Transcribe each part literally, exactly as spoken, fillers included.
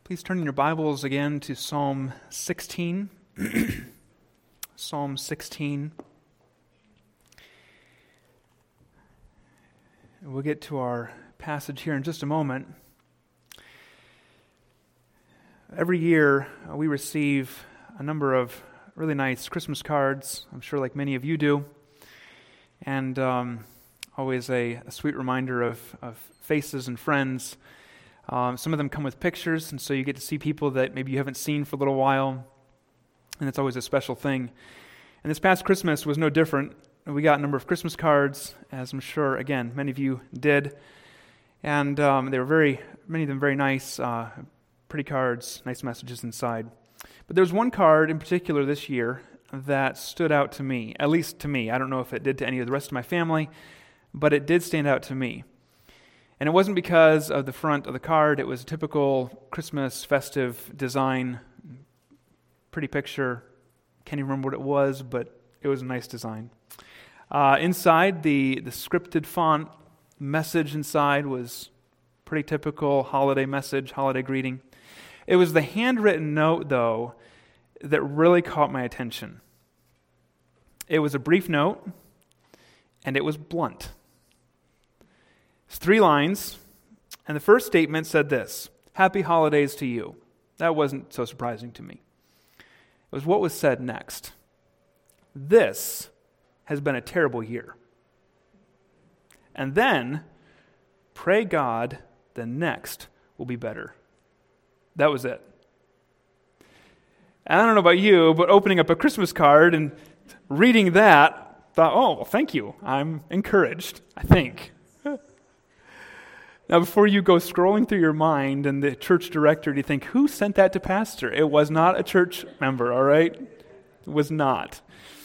Please turn in your Bibles again to Psalm sixteen. Psalm sixteen. We'll get to our passage here in just a moment. Every year uh, we receive a number of really nice Christmas cards, I'm sure like many of you do, and um, always a, a sweet reminder of, of faces and friends. Um, some of them come with pictures, and so you get to see people that maybe you haven't seen for a little while, and it's always a special thing. And this past Christmas was no different. We got a number of Christmas cards, as I'm sure, again, many of you did, and um, they were very, many of them very nice, uh, pretty cards, nice messages inside. But there was one card in particular this year that stood out to me, at least to me. I don't know if it did to any of the rest of my family, but it did stand out to me. And it wasn't because of the front of the card. It was a typical Christmas festive design, pretty picture. Can't even remember what it was, but it was a nice design. Uh, inside, the, the scripted font message inside was pretty typical holiday message, holiday greeting. It was the handwritten note, though, that really caught my attention. It was a brief note, and it was blunt. It's three lines, and the first statement said this: "Happy holidays to you." That wasn't so surprising to me. It was what was said next. "This has been a terrible year." And then, "Pray God the next will be better." That was it. And I don't know about you, but opening up a Christmas card and reading that, thought, oh, well, thank you. I'm encouraged, I think. Now, before you go scrolling through your mind and the church director, do you think, who sent that to pastor? It was not a church member, all right? It was not.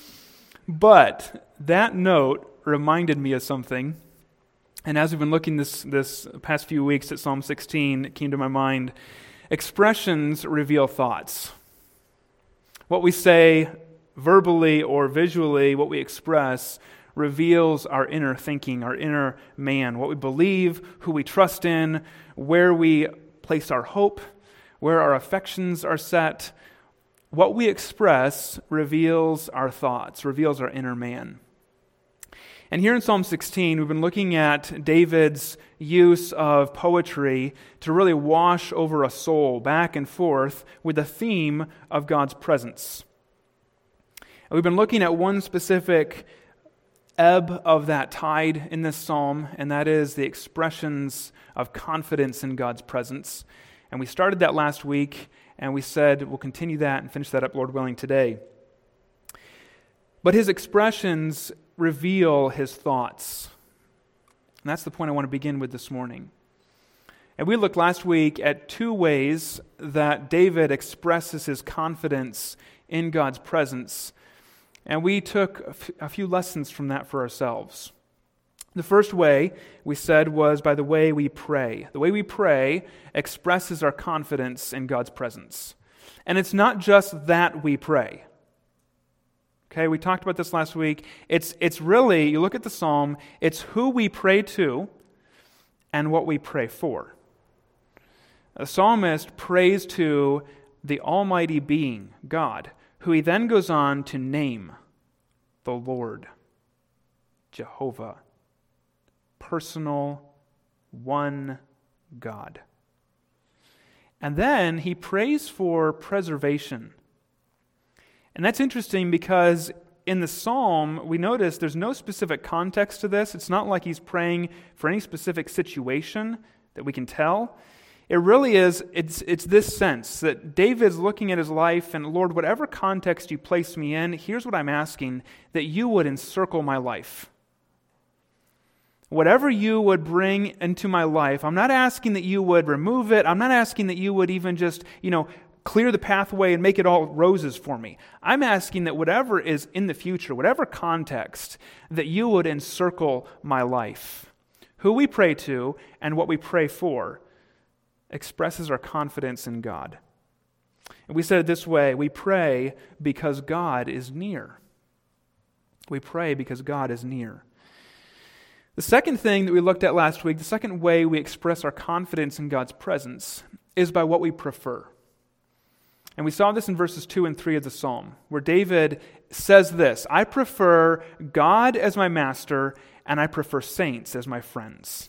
But that note reminded me of something. And as we've been looking this, this past few weeks at Psalm sixteen, it came to my mind. Expressions reveal thoughts. What we say verbally or visually, what we express, reveals our inner thinking, our inner man, what we believe, who we trust in, where we place our hope, where our affections are set. What we express reveals our thoughts, reveals our inner man. And here in Psalm sixteen, we've been looking at David's use of poetry to really wash over a soul back and forth with the theme of God's presence. And we've been looking at one specific ebb of that tide in this psalm, and that is the expressions of confidence in God's presence. And we started that last week, and we said we'll continue that and finish that up, Lord willing, today. But his expressions reveal his thoughts. And that's the point I want to begin with this morning. And we looked last week at two ways that David expresses his confidence in God's presence. And we took a, f- a few lessons from that for ourselves. The first way, we said, was by the way we pray. The way we pray expresses our confidence in God's presence. And it's not just that we pray. Okay, we talked about this last week. It's it's really, you look at the psalm, it's who we pray to and what we pray for. The psalmist prays to the almighty being, God, who he then goes on to name, the Lord, Jehovah, personal, one God. And then he prays for preservation. And that's interesting because in the psalm, we notice there's no specific context to this. It's not like he's praying for any specific situation that we can tell. It really is, it's it's this sense that David's looking at his life and, Lord, whatever context you place me in, here's what I'm asking, that you would encircle my life. Whatever you would bring into my life, I'm not asking that you would remove it. I'm not asking that you would even just, you know, clear the pathway and make it all roses for me. I'm asking that whatever is in the future, whatever context, that you would encircle my life. Who we pray to and what we pray for expresses our confidence in God. And we said it this way: we pray because God is near. We pray because God is near. The second thing that we looked at last week, the second way we express our confidence in God's presence, is by what we prefer. And we saw this in verses two and three of the psalm, where David says this, I prefer God as my master, and I prefer saints as my friends.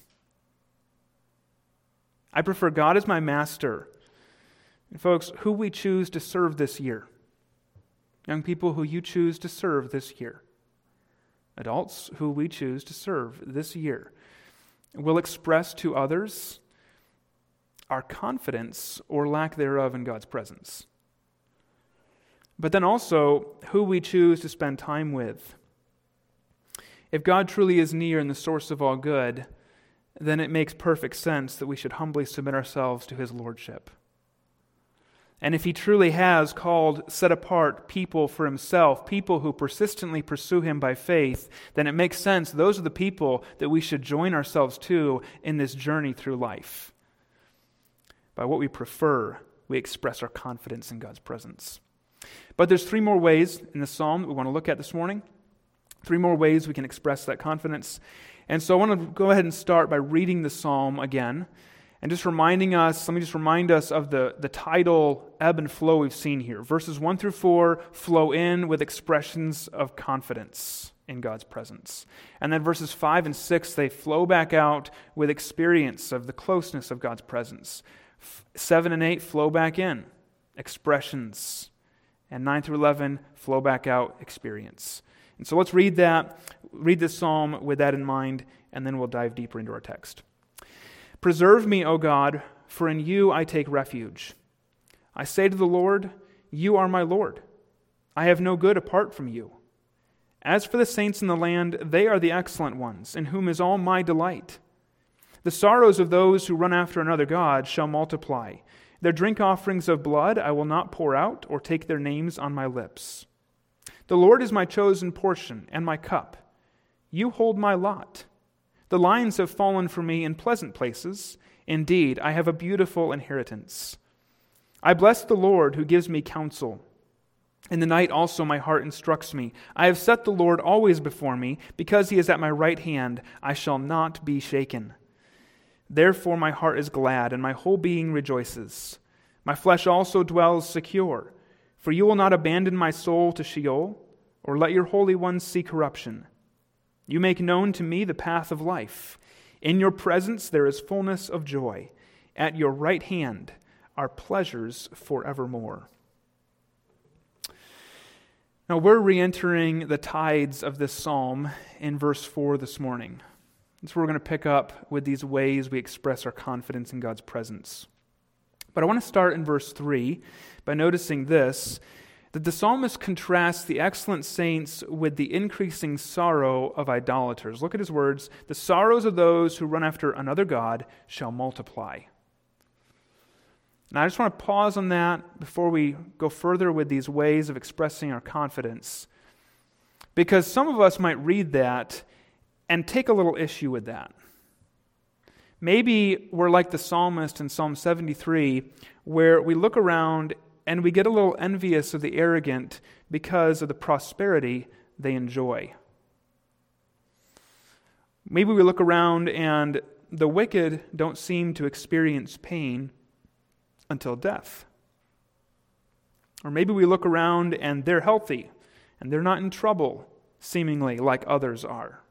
I prefer God as my master. And folks, who we choose to serve this year. Young people, who you choose to serve this year. Adults, who we choose to serve this year, will express to others our confidence or lack thereof in God's presence. But then also, who we choose to spend time with. If God truly is near and the source of all good, then it makes perfect sense that we should humbly submit ourselves to His lordship. And if He truly has called, set apart people for Himself, people who persistently pursue Him by faith, then it makes sense those are the people that we should join ourselves to in this journey through life. By what we prefer, we express our confidence in God's presence. But there's three more ways in the psalm that we want to look at this morning. Three more ways we can express that confidence. And so I want to go ahead and start by reading the psalm again and just reminding us, let me just remind us of the, the tidal ebb and flow we've seen here. Verses one through four flow in with expressions of confidence in God's presence. And then verses five and six, they flow back out with experience of the closeness of God's presence. seven and eight flow back in, expressions. And nine through eleven flow back out, experience. And so let's read that, read this psalm with that in mind, and then we'll dive deeper into our text. Preserve me, O God, for in you I take refuge. I say to the Lord, you are my Lord. I have no good apart from you. As for the saints in the land, they are the excellent ones, in whom is all my delight. The sorrows of those who run after another god shall multiply. Their drink offerings of blood I will not pour out, or take their names on my lips. The Lord is my chosen portion and my cup. You hold my lot. The lines have fallen for me in pleasant places. Indeed, I have a beautiful inheritance. I bless the Lord who gives me counsel. In the night also my heart instructs me. I have set the Lord always before me. Because He is at my right hand, I shall not be shaken. Therefore my heart is glad, and my whole being rejoices. My flesh also dwells secure. For you will not abandon my soul to Sheol, or let your Holy One see corruption. You make known to me the path of life. In your presence there is fullness of joy. At your right hand are pleasures forevermore. Now we're re-entering the tides of this psalm in verse four this morning. That's where we're going to pick up with these ways we express our confidence in God's presence. But I want to start in verse three by noticing this, that the psalmist contrasts the excellent saints with the increasing sorrow of idolaters. Look at his words. The sorrows of those who run after another god shall multiply. Now I just want to pause on that before we go further with these ways of expressing our confidence. Because some of us might read that and take a little issue with that. Maybe we're like the psalmist in Psalm seventy-three, where we look around and we get a little envious of the arrogant because of the prosperity they enjoy. Maybe we look around and the wicked don't seem to experience pain until death. Or maybe we look around and they're healthy and they're not in trouble, seemingly like others are.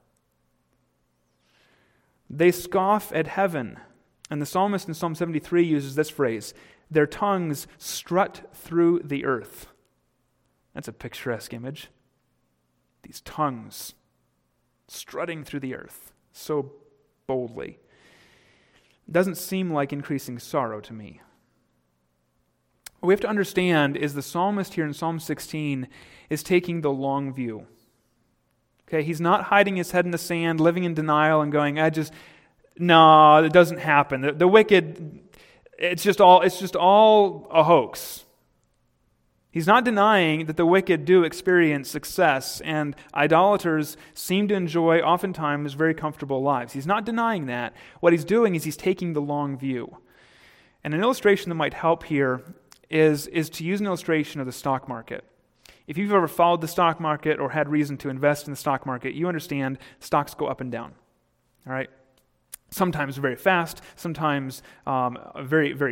They scoff at heaven. And the psalmist in Psalm seventy-three uses this phrase, their tongues strut through the earth. That's a picturesque image. These tongues strutting through the earth so boldly. It doesn't seem like increasing sorrow to me. What we have to understand is the psalmist here in Psalm sixteen is taking the long view. Okay, he's not hiding his head in the sand, living in denial and going, I just, no, it doesn't happen. The, the wicked, it's just all, it's just all a hoax. He's not denying that the wicked do experience success and idolaters seem to enjoy oftentimes very comfortable lives. He's not denying that. What he's doing is he's taking the long view. And an illustration that might help here is, is to use an illustration of the stock market. If you've ever followed the stock market or had reason to invest in the stock market, you understand stocks go up and down. All right? Sometimes very fast, sometimes um, very, very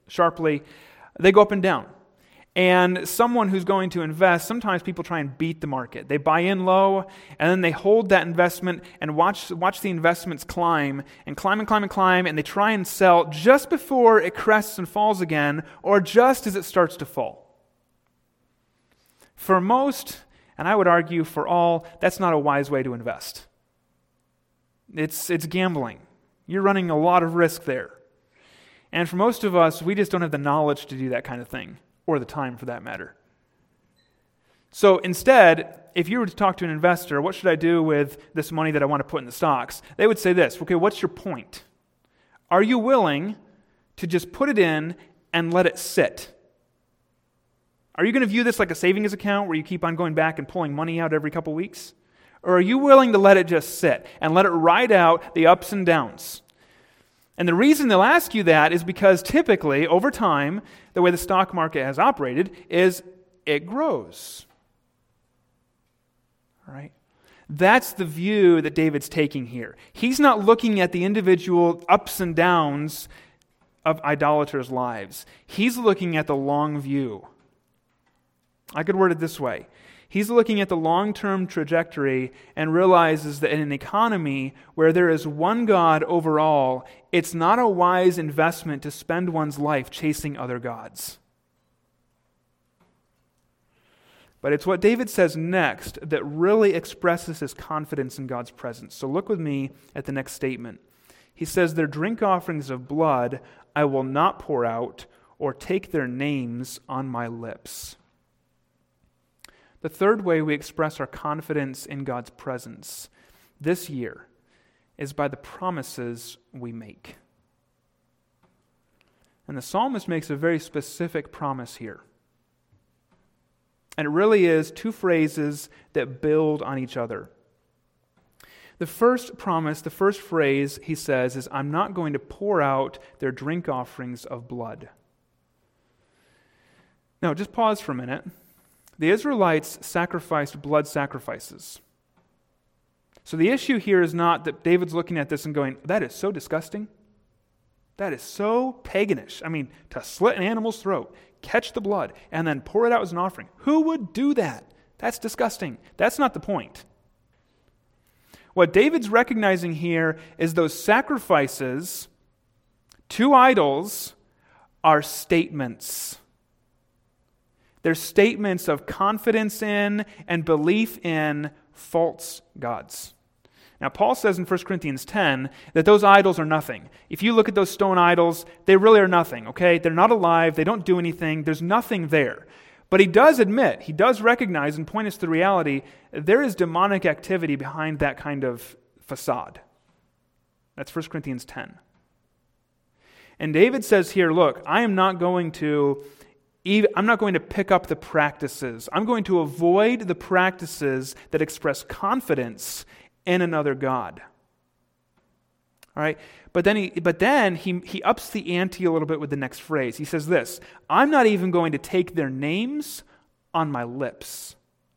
sharply, they go up and down. And someone who's going to invest, sometimes people try and beat the market. They buy in low, and then they hold that investment and watch watch the investments climb and climb and climb and climb, and they try and sell just before it crests and falls again, or just as it starts to fall. For most, and I would argue for all, that's not a wise way to invest. It's it's gambling. You're running a lot of risk there. And for most of us, we just don't have the knowledge to do that kind of thing. Or the time, for that matter. So instead, if you were to talk to an investor, what should I do with this money that I want to put in the stocks? They would say this, okay, what's your point? Are you willing to just put it in and let it sit? Are you going to view this like a savings account where you keep on going back and pulling money out every couple weeks? Or are you willing to let it just sit and let it ride out the ups and downs? And the reason they'll ask you that is because typically, over time, the way the stock market has operated is it grows. All right? That's the view that David's taking here. He's not looking at the individual ups and downs of idolaters' lives. He's looking at the long view. I could word it this way. He's looking at the long-term trajectory and realizes that in an economy where there is one God over all, it's not a wise investment to spend one's life chasing other gods. But it's what David says next that really expresses his confidence in God's presence. So look with me at the next statement. He says, "Their drink offerings of blood I will not pour out, or take their names on my lips." The third way we express our confidence in God's presence this year is by the promises we make. And the psalmist makes a very specific promise here. And it really is two phrases that build on each other. The first promise, the first phrase he says is, "I'm not going to pour out their drink offerings of blood." Now, just pause for a minute. The Israelites sacrificed blood sacrifices. So the issue here is not that David's looking at this and going, that is so disgusting. That is so paganish. I mean, to slit an animal's throat, catch the blood, and then pour it out as an offering. Who would do that? That's disgusting. That's not the point. What David's recognizing here is those sacrifices to idols are statements. They're statements of confidence in and belief in false gods. Now, Paul says in First Corinthians ten that those idols are nothing. If you look at those stone idols, they really are nothing, okay? They're not alive. They don't do anything. There's nothing there. But he does admit, he does recognize and point us to the reality that there is demonic activity behind that kind of facade. That's First Corinthians ten. And David says here, look, I am not going to Even, I'm not going to pick up the practices. I'm going to avoid the practices that express confidence in another God. All right? But then he but then he, he ups the ante a little bit with the next phrase. He says this, I'm not even going to take their names on my lips.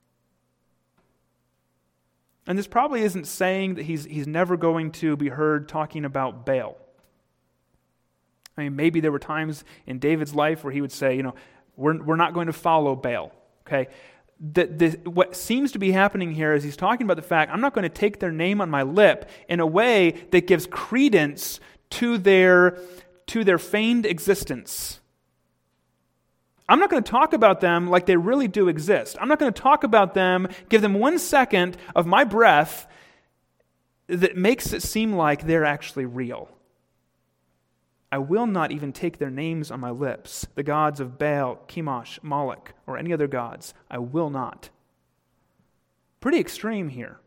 And this probably isn't saying that he's he's never going to be heard talking about Baal. I mean, maybe there were times in David's life where he would say, you know, We're, we're not going to follow Baal, okay? The, the, what seems to be happening here is he's talking about the fact, I'm not going to take their name on my lip in a way that gives credence to their, to their feigned existence. I'm not going to talk about them like they really do exist. I'm not going to talk about them, give them one second of my breath that makes it seem like they're actually real. I will not even take their names on my lips, the gods of Baal, Chemosh, Moloch, or any other gods. I will not. Pretty extreme here.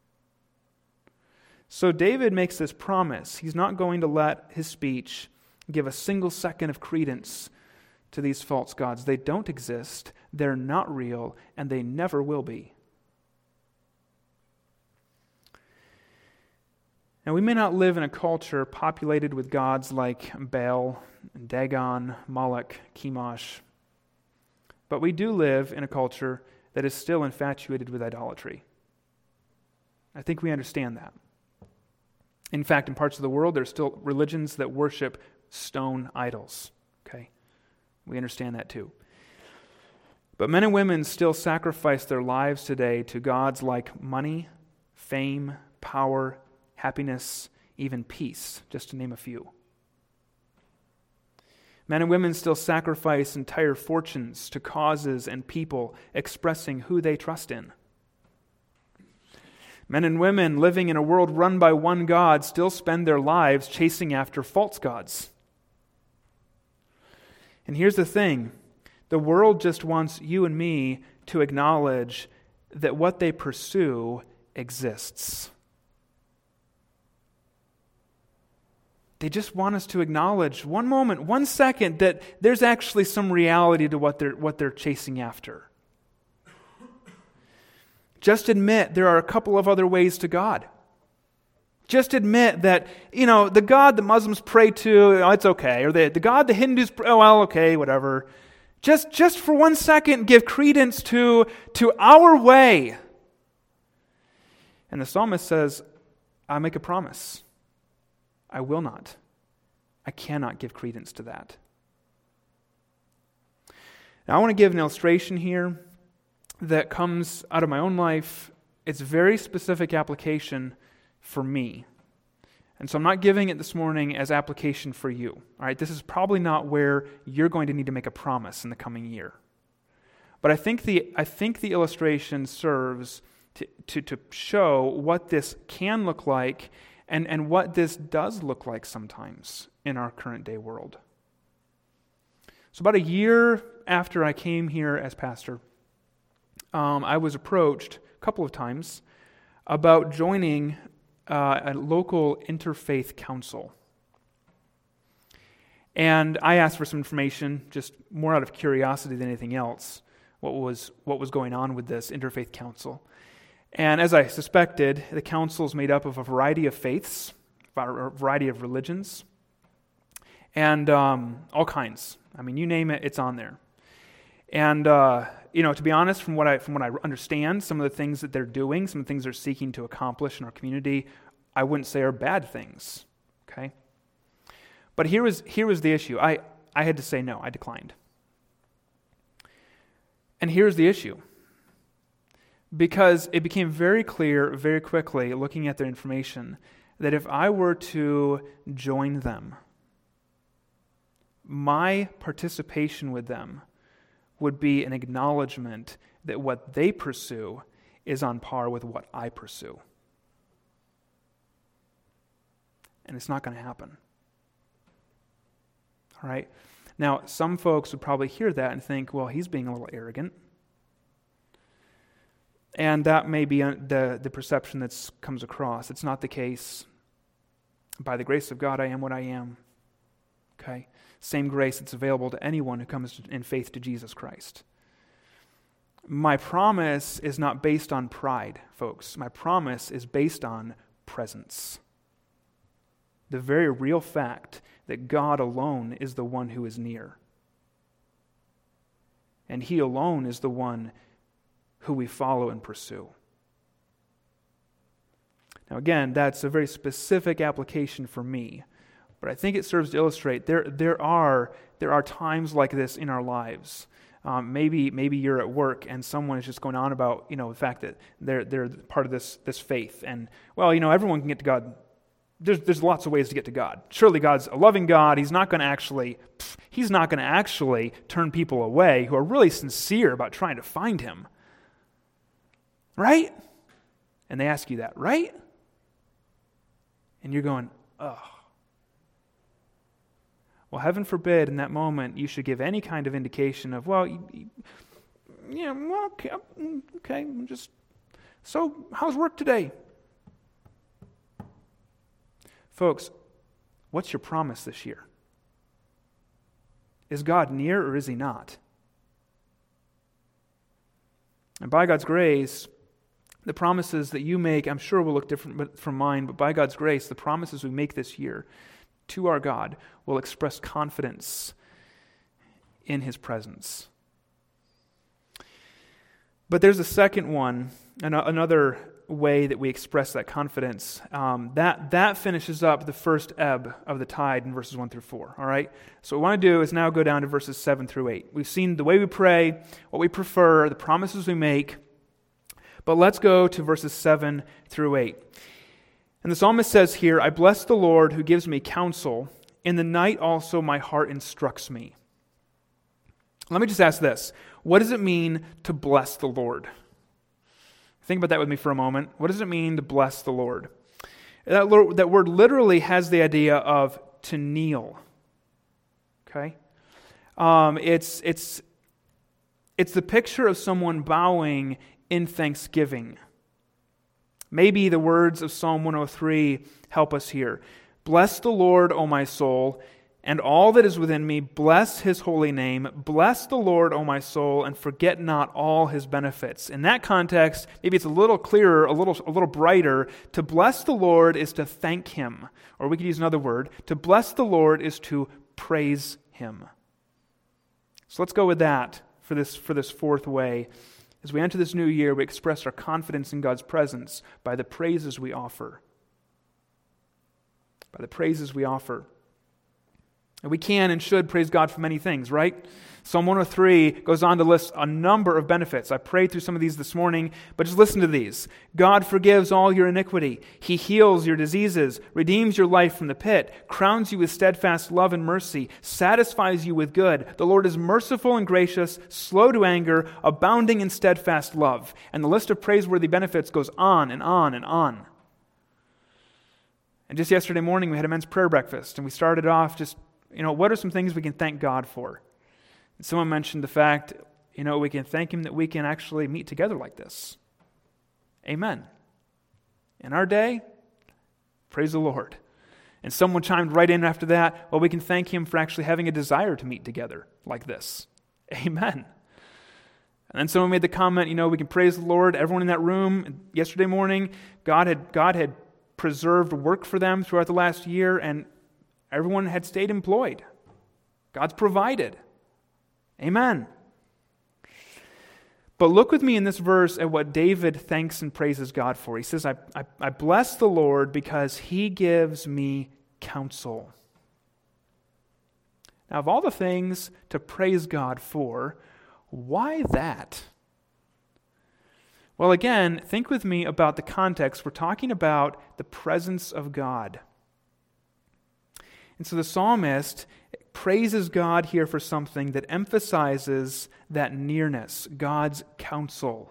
So David makes this promise. He's not going to let his speech give a single second of credence to these false gods. They don't exist, they're not real, and they never will be. Now, we may not live in a culture populated with gods like Baal, Dagon, Moloch, Chemosh, but we do live in a culture that is still infatuated with idolatry. I think we understand that. In fact, in parts of the world, there are still religions that worship stone idols. Okay, We understand that too. But men and women still sacrifice their lives today to gods like money, fame, power, happiness, even peace, just to name a few. Men and women still sacrifice entire fortunes to causes and people expressing who they trust in. Men and women living in a world run by one God still spend their lives chasing after false gods. And here's the thing. The world just wants you and me to acknowledge that what they pursue exists. They just want us to acknowledge one moment, one second, that there's actually some reality to what they're, what they're chasing after. Just admit there are a couple of other ways to God. Just admit that, you know, the God the Muslims pray to, oh, it's okay. Or the, the God the Hindus pray, oh, well, okay, whatever. Just, just for one second, give credence to, to our way. And the psalmist says, I make a promise. I will not. I cannot give credence to that. Now, I want to give an illustration here that comes out of my own life. It's very specific application for me. And so I'm not giving it this morning as application for you. All right, this is probably not where you're going to need to make a promise in the coming year. But I think the I think the illustration serves to, to, to show what this can look like and, and what this does look like sometimes in our current day world. So about a year after I came here as pastor, um, I was approached a couple of times about joining Uh, a local interfaith council. And I asked for some information, just more out of curiosity than anything else, what was what was going on with this interfaith council. And as I suspected, the council is made up of a variety of faiths, a variety of religions, and um, all kinds. I mean, you name it, it's on there. And uh, you know, to be honest, from what I from what I understand, some of the things that they're doing, some of the things they're seeking to accomplish in our community, I wouldn't say are bad things. Okay, but here was here was the issue. I I had to say no. I declined. And here's the issue. Because it became very clear very quickly, looking at their information, that if I were to join them, my participation with them would be an acknowledgement that what they pursue is on par with what I pursue. And it's not going to happen. All right? Now, some folks would probably hear that and think, well, he's being a little arrogant. And that may be the, the perception that comes across. It's not the case. By the grace of God, I am what I am. Okay? Same grace that's available to anyone who comes in faith to Jesus Christ. My promise is not based on pride, folks. My promise is based on presence. The very real fact that God alone is the one who is near. And He alone is the one who we follow and pursue. Now again, that's a very specific application for me. But I think it serves to illustrate there there are there are times like this in our lives. Um, maybe maybe you're at work and someone is just going on about, you know, the fact that they're they're part of this this faith, and well, you know, everyone can get to God. There's there's lots of ways to get to God. Surely God's a loving God. He's not going to actually pff, He's not going to actually turn people away who are really sincere about trying to find Him. Right? And they ask you that, right? And you're going, oh. Well, heaven forbid in that moment you should give any kind of indication of, well, you, you, yeah, well, okay, okay, just, so how's work today? Folks, what's your promise this year? Is God near or is He not? And by God's grace, the promises that you make, I'm sure will look different from mine, but by God's grace, the promises we make this year to our God will express confidence in His presence. But there's a second one, another way that we express that confidence, um, that, that finishes up the first ebb of the tide in verses one through four, all right? So what we want to do is now go down to verses seven through eight. We've seen the way we pray, what we prefer, the promises we make, but let's go to verses seven through eight. And the psalmist says here, I bless the Lord who gives me counsel. In the night also my heart instructs me. Let me just ask this. What does it mean to bless the Lord? Think about that with me for a moment. What does it mean to bless the Lord? That, that word literally has the idea of to kneel. Okay? Um, it's, it's, it's the picture of someone bowing in thanksgiving. Maybe the words of Psalm one oh three help us here. Bless the Lord, O my soul, and all that is within me, bless His holy name. Bless the Lord, O my soul, and forget not all His benefits. In that context, maybe it's a little clearer, a little, a little brighter. To bless the Lord is to thank Him. Or we could use another word. To bless the Lord is to praise Him. So let's go with that for this, for this fourth way. As we enter this new year, we express our confidence in God's presence by the praises we offer. By the praises we offer. And we can and should praise God for many things, right? Psalm one oh three goes on to list a number of benefits. I prayed through some of these this morning, but just listen to these. God forgives all your iniquity. He heals your diseases, redeems your life from the pit, crowns you with steadfast love and mercy, satisfies you with good. The Lord is merciful and gracious, slow to anger, abounding in steadfast love. And the list of praiseworthy benefits goes on and on and on. And just yesterday morning, we had a men's prayer breakfast, and we started off just You know, what are some things we can thank God for? And someone mentioned the fact, you know, we can thank Him that we can actually meet together like this. Amen. In our day, praise the Lord. And someone chimed right in after that, well, we can thank Him for actually having a desire to meet together like this. Amen. And then someone made the comment, you know, we can praise the Lord. Everyone in that room yesterday morning, God had God had preserved work for them throughout the last year, and everyone had stayed employed. God's provided. Amen. But look with me in this verse at what David thanks and praises God for. He says, I, I, I bless the Lord because He gives me counsel. Now, of all the things to praise God for, why that? Well, again, think with me about the context. We're talking about the presence of God. And so the psalmist praises God here for something that emphasizes that nearness, God's counsel.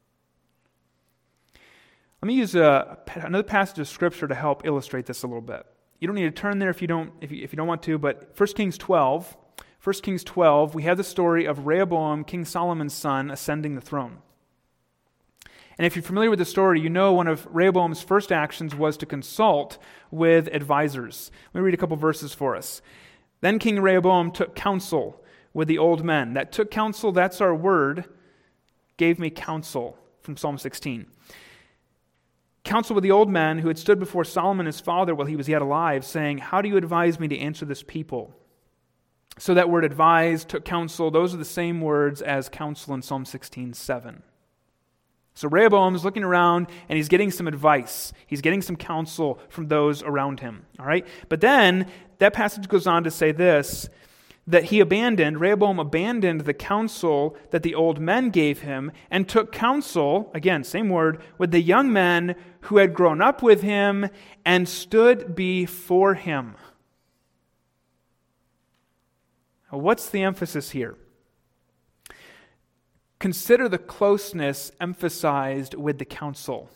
Let me use a, another passage of Scripture to help illustrate this a little bit. You don't need to turn there if you don't if you, if you don't want to, but First Kings twelve, First Kings twelve, we have the story of Rehoboam, King Solomon's son, ascending the throne. And if you're familiar with the story, you know one of Rehoboam's first actions was to consult with advisors. Let me read a couple verses for us. Then King Rehoboam took counsel with the old men. That took counsel, that's our word, gave me counsel from Psalm sixteen. Counsel with the old men who had stood before Solomon his father while he was yet alive, saying, how do you advise me to answer this people? So that word advise, took counsel, those are the same words as counsel in Psalm sixteen seven. So Rehoboam is looking around and he's getting some advice. He's getting some counsel from those around him. All right? But then that passage goes on to say this, that he abandoned, Rehoboam abandoned the counsel that the old men gave him and took counsel, again, same word, with the young men who had grown up with him and stood before him. Now, what's the emphasis here? Consider the closeness emphasized with the counsel.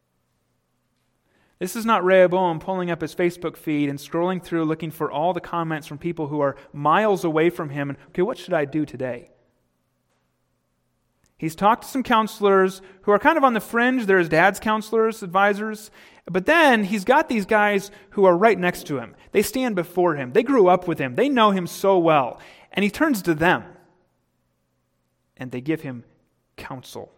This is not Rehoboam pulling up his Facebook feed and scrolling through looking for all the comments from people who are miles away from him and, okay, what should I do today? He's talked to some counselors who are kind of on the fringe. They're his dad's counselors, advisors. But then he's got these guys who are right next to him. They stand before him. They grew up with him. They know him so well. And he turns to them. And they give him counsel.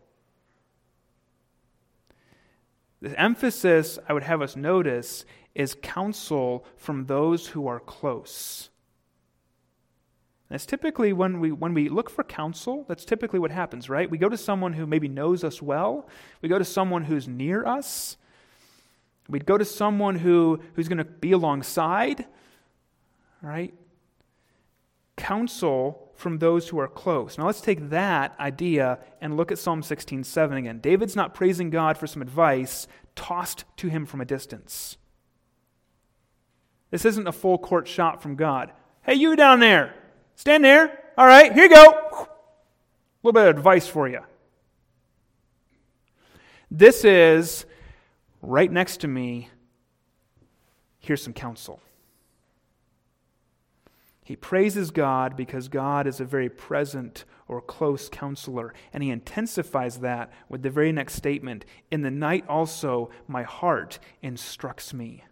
The emphasis I would have us notice is counsel from those who are close. That's typically when we when we look for counsel, that's typically what happens, right? We go to someone who maybe knows us well. We go to someone who's near us. We'd go to someone who, who's going to be alongside, right? Counsel from those who are close. Now let's take that idea and look at Psalm sixteen seven again. David's not praising God for some advice tossed to him from a distance. This isn't a full court shot from God. Hey, you down there, stand there. All right, here you go. A little bit of advice for you. This is right next to me. Here's some counsel. He praises God because God is a very present or close counselor, and he intensifies that with the very next statement, in the night also my heart instructs me.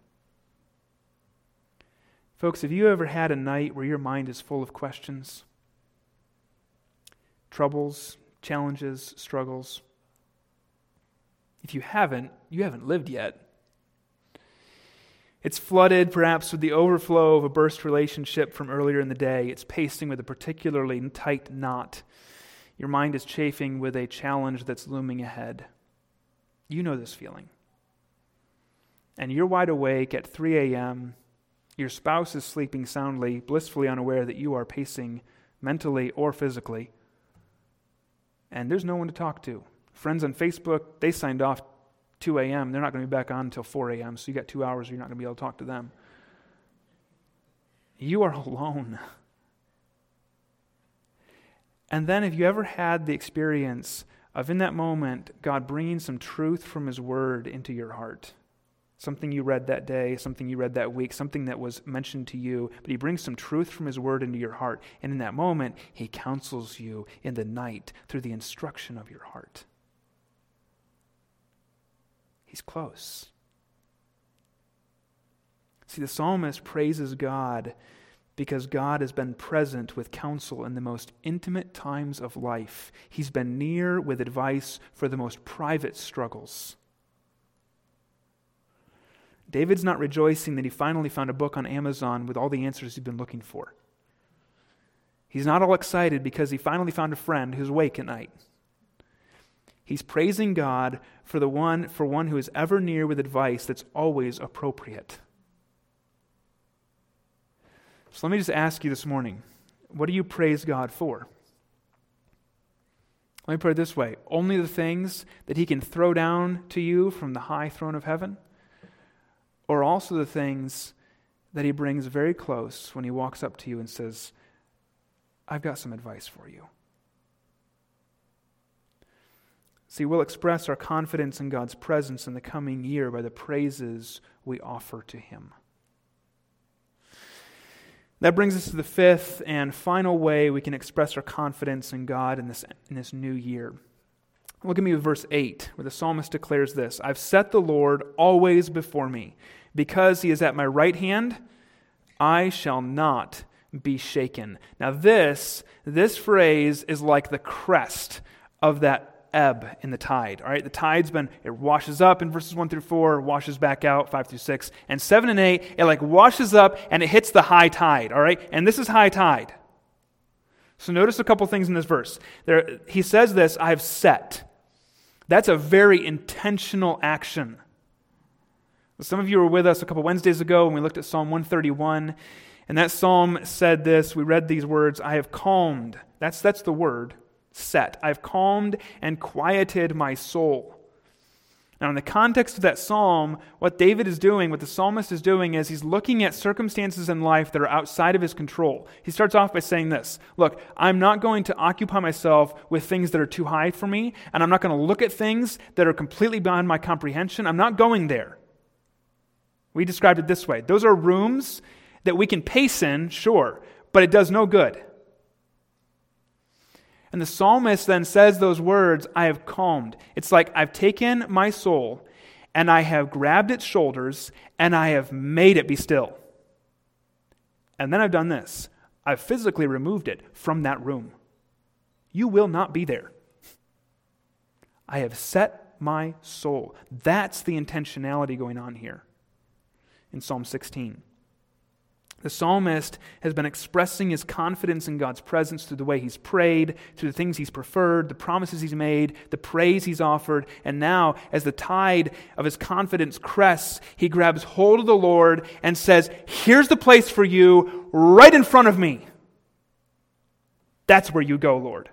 Folks, have you ever had a night where your mind is full of questions, troubles, challenges, struggles? If you haven't, you haven't lived yet. It's flooded perhaps with the overflow of a burst relationship from earlier in the day. It's pacing with a particularly tight knot. Your mind is chafing with a challenge that's looming ahead. You know this feeling. And you're wide awake at three a.m. Your spouse is sleeping soundly, blissfully unaware that you are pacing mentally or physically. And there's no one to talk to. Friends on Facebook, they signed off two a.m. They're not going to be back on until four a.m., so you got two hours where you're not going to be able to talk to them. You are alone. And then have you ever had the experience of, in that moment, God bringing some truth from His Word into your heart? Something you read that day, something you read that week, something that was mentioned to you, but He brings some truth from His Word into your heart. And in that moment, He counsels you in the night through the instruction of your heart. He's close. See, the psalmist praises God because God has been present with counsel in the most intimate times of life. He's been near with advice for the most private struggles. David's not rejoicing that he finally found a book on Amazon with all the answers he's been looking for. He's not all excited because he finally found a friend who's awake at night. He's praising God for the one for one who is ever near with advice that's always appropriate. So let me just ask you this morning, what do you praise God for? Let me put it this way, only the things that He can throw down to you from the high throne of heaven, or also the things that He brings very close when He walks up to you and says, I've got some advice for you. See, we'll express our confidence in God's presence in the coming year by the praises we offer to Him. That brings us to the fifth and final way we can express our confidence in God in this, in this new year. Look at me with verse eight, where the psalmist declares this, I've set the Lord always before me. Because He is at my right hand, I shall not be shaken. Now this, this phrase is like the crest of that ebb in the tide. All right, the tide's been, it washes up in verses one through four, washes back out, five through six, and seven and eight, it like washes up and it hits the high tide. All right, and this is high tide. So notice a couple things in this verse. There, he says this, I've set. That's a very intentional action. Some of you were with us a couple Wednesdays ago when we looked at Psalm one thirty-one, and that psalm said this, we read these words, I have calmed. That's, that's the word. Set. I've calmed and quieted my soul. Now, in the context of that psalm, what David is doing, what the psalmist is doing, is he's looking at circumstances in life that are outside of his control. He starts off by saying this, look, I'm not going to occupy myself with things that are too high for me, and I'm not going to look at things that are completely beyond my comprehension. I'm not going there. We described it this way. Those are rooms that we can pace in, sure, but it does no good. And the psalmist then says those words, I have calmed. It's like I've taken my soul and I have grabbed its shoulders and I have made it be still. And then I've done this. I've physically removed it from that room. You will not be there. I have set my soul. That's the intentionality going on here in Psalm sixteen. The psalmist has been expressing his confidence in God's presence through the way he's prayed, through the things he's preferred, the promises he's made, the praise he's offered. And now, as the tide of his confidence crests, he grabs hold of the Lord and says, here's the place for you right in front of me. That's where you go, Lord.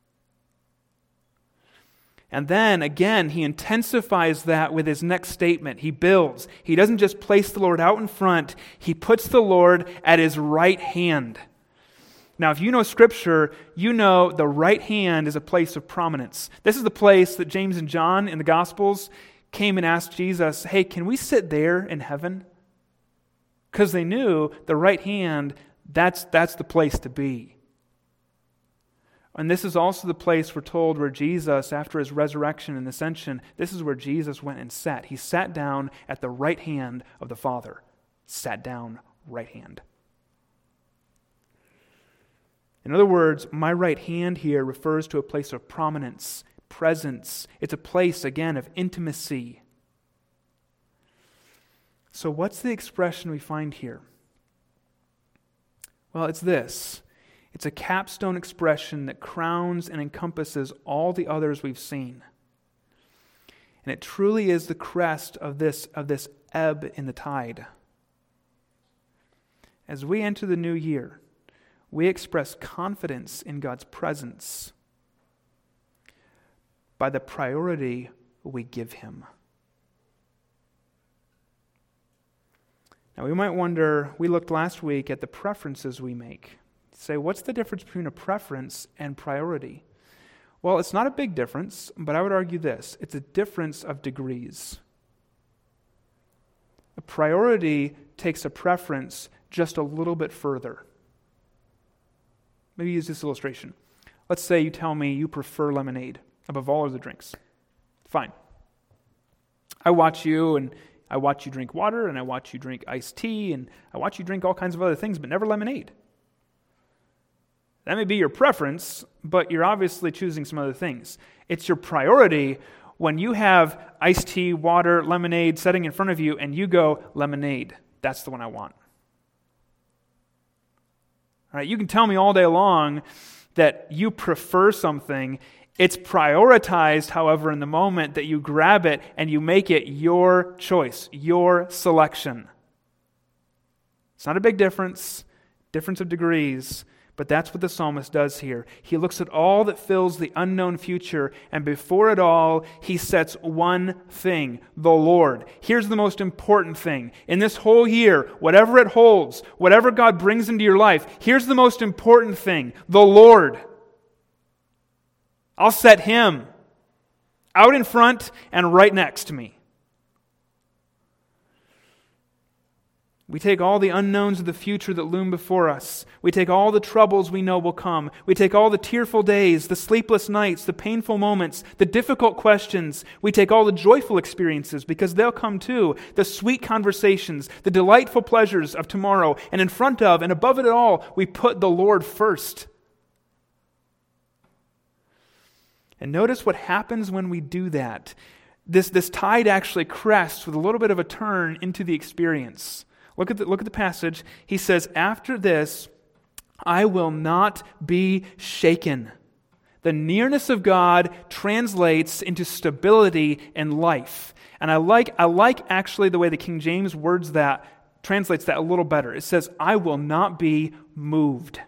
And then, again, he intensifies that with his next statement. He builds. He doesn't just place the Lord out in front. He puts the Lord at his right hand. Now, if you know Scripture, you know the right hand is a place of prominence. This is the place that James and John in the Gospels came and asked Jesus, hey, can we sit there in heaven? Because they knew the right hand, that's, that's the place to be. And this is also the place, we're told, where Jesus, after his resurrection and ascension, this is where Jesus went and sat. He sat down at the right hand of the Father. Sat down, right hand. In other words, my right hand here refers to a place of prominence, presence. It's a place, again, of intimacy. So what's the expression we find here? Well, it's this. It's a capstone expression that crowns and encompasses all the others we've seen. And it truly is the crest of this, of this ebb in the tide. As we enter the new year, we express confidence in God's presence by the priority we give Him. Now we might wonder, we looked last week at the preferences we make. Say, what's the difference between a preference and priority? Well, it's not a big difference, but I would argue this. It's a difference of degrees. A priority takes a preference just a little bit further. Maybe use this illustration. Let's say you tell me you prefer lemonade above all other drinks. Fine. I watch you, and I watch you drink water, and I watch you drink iced tea, and I watch you drink all kinds of other things, but never lemonade. That may be your preference, but you're obviously choosing some other things. It's your priority when you have iced tea, water, lemonade sitting in front of you, and you go, lemonade. That's the one I want. All right, you can tell me all day long that you prefer something. It's prioritized, however, in the moment that you grab it and you make it your choice, your selection. It's not a big difference, difference of degrees, but that's what the psalmist does here. He looks at all that fills the unknown future, and before it all, he sets one thing, the Lord. Here's the most important thing. In this whole year, whatever it holds, whatever God brings into your life, here's the most important thing, the Lord. I'll set Him out in front and right next to me. We take all the unknowns of the future that loom before us. We take all the troubles we know will come. We take all the tearful days, the sleepless nights, the painful moments, the difficult questions. We take all the joyful experiences, because they'll come too. The sweet conversations, the delightful pleasures of tomorrow. And in front of and above it all, we put the Lord first. And notice what happens when we do that. This, this tide actually crests with a little bit of a turn into the experience. Look at the, look at the passage. He says, after this, I will not be shaken. The nearness of God translates into stability in life. And I like, I like actually the way the King James words that, translates that a little better. It says, I will not be moved.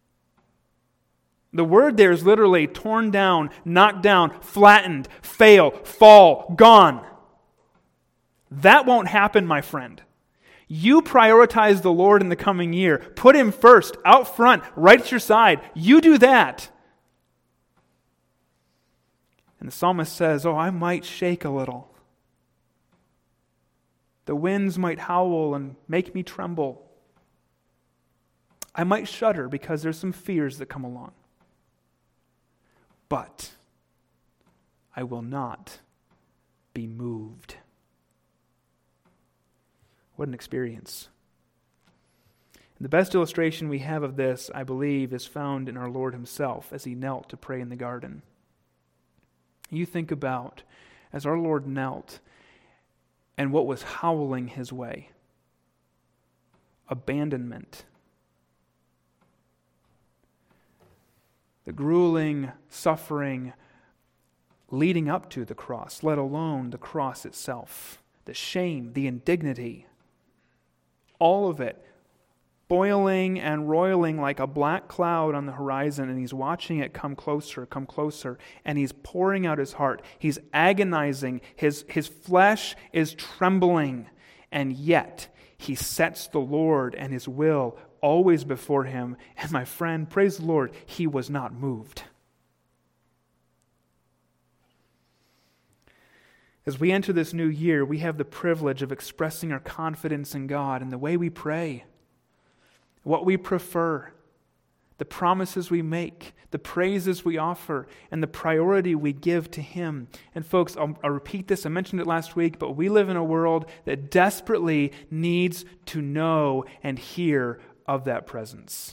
The word there is literally torn down, knocked down, flattened, fail, fall, gone. That won't happen, my friend. You prioritize the Lord in the coming year. Put Him first, out front, right at your side. You do that. And the psalmist says, oh, I might shake a little. The winds might howl and make me tremble. I might shudder because there's some fears that come along. But I will not be moved. What an experience. And the best illustration we have of this, I believe, is found in our Lord Himself as He knelt to pray in the garden. You think about, as our Lord knelt, and what was howling His way. abandonment. The grueling suffering leading up to the cross, let alone the cross itself. The shame, the indignity, all of it boiling and roiling like a black cloud on the horizon, and he's watching it come closer, come closer, and he's pouring out his heart. He's agonizing. His, his flesh is trembling, and yet he sets the Lord and his will always before him. And my friend, praise the Lord, he was not moved. As we enter this new year, we have the privilege of expressing our confidence in God in the way we pray, what we prefer, the promises we make, the praises we offer, and the priority we give to Him. And folks, I'll, I'll repeat this, I mentioned it last week, but we live in a world that desperately needs to know and hear of that presence.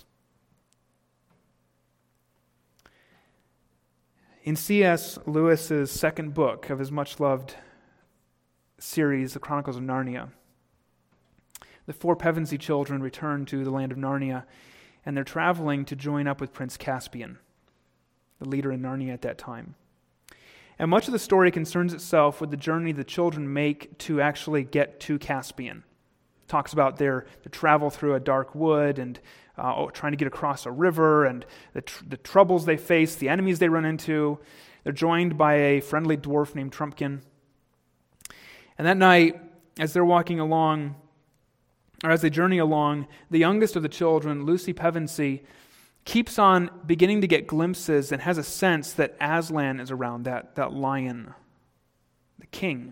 In C S Lewis's second book of his much-loved series, The Chronicles of Narnia, the four Pevensey children return to the land of Narnia, and they're traveling to join up with Prince Caspian, the leader in Narnia at that time. And much of the story concerns itself with the journey the children make to actually get to Caspian. It talks about their, their travel through a dark wood and uh, trying to get across a river and the, tr- the troubles they face, the enemies they run into. They're joined by a friendly dwarf named Trumpkin. And that night, as they're walking along, or as they journey along, the youngest of the children, Lucy Pevensey, keeps on beginning to get glimpses and has a sense that Aslan is around, that, that lion, the king.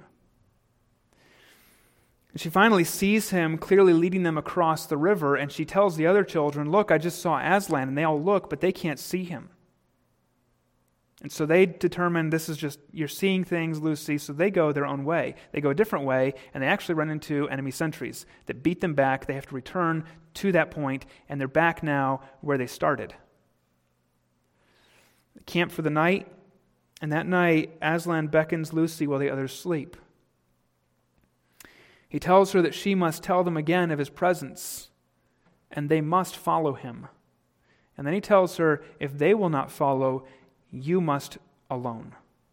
And she finally sees him clearly leading them across the river, and she tells the other children, look, I just saw Aslan, and they all look, but they can't see him. And so they determine this is just, you're seeing things, Lucy, so they go their own way. They go a different way, and they actually run into enemy sentries that beat them back. They have to return to that point, and they're back now where they started. They camp for the night, and that night, Aslan beckons Lucy while the others sleep. He tells her that she must tell them again of his presence, and they must follow him. And then he tells her, if they will not follow, you must alone.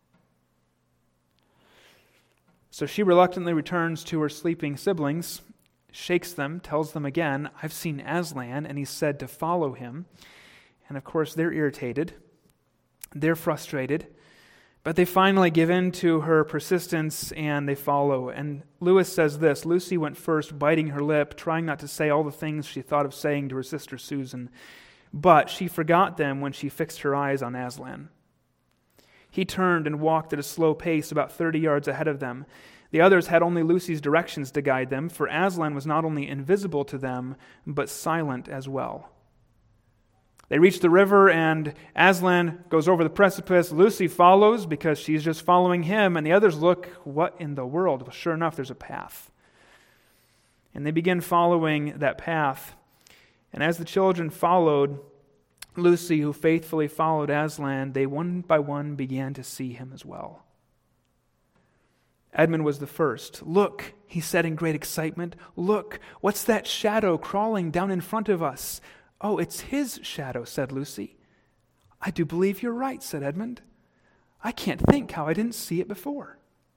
So she reluctantly returns to her sleeping siblings, shakes them, tells them again, I've seen Aslan, and he said to follow him. And of course, they're irritated. They're frustrated. But they finally give in to her persistence and they follow. And Lewis says this, Lucy went first, biting her lip, trying not to say all the things she thought of saying to her sister Susan. But she forgot them when she fixed her eyes on Aslan. He turned and walked at a slow pace about thirty yards ahead of them. The others had only Lucy's directions to guide them, for Aslan was not only invisible to them, but silent as well. They reach the river, and Aslan goes over the precipice. Lucy follows because she's just following him, and the others look, what in the world? Well, sure enough, there's a path. And they begin following that path. And as the children followed Lucy, who faithfully followed Aslan, they one by one began to see him as well. Edmund was the first. Look, he said in great excitement. Look, what's that shadow crawling down in front of us? Oh, it's his shadow, said Lucy. I do believe you're right, said Edmund. I can't think how I didn't see it before.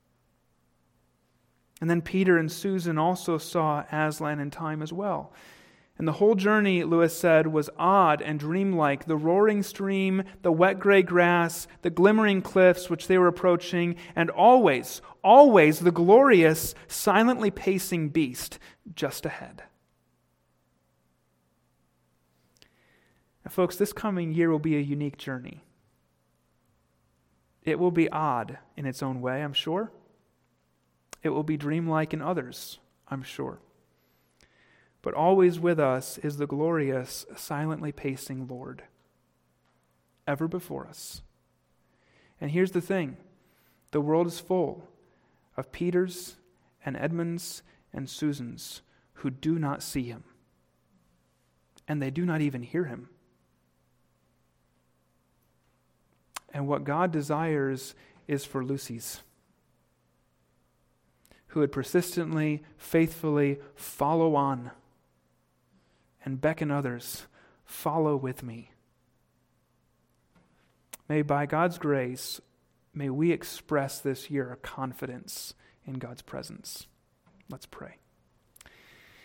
And then Peter and Susan also saw Aslan in time as well. And the whole journey, Lewis said, was odd and dreamlike. The roaring stream, the wet gray grass, the glimmering cliffs which they were approaching, and always, always the glorious, silently pacing beast just ahead. Now, folks, this coming year will be a unique journey. It will be odd in its own way, I'm sure. It will be dreamlike in others, I'm sure. But always with us is the glorious, silently pacing Lord, ever before us. And here's the thing. The world is full of Peters and Edmunds and Susans who do not see him. And they do not even hear him. And what God desires is for Lucy's, who would persistently, faithfully follow on and beckon others, follow with me. May by God's grace, may we express this year a confidence in God's presence. Let's pray.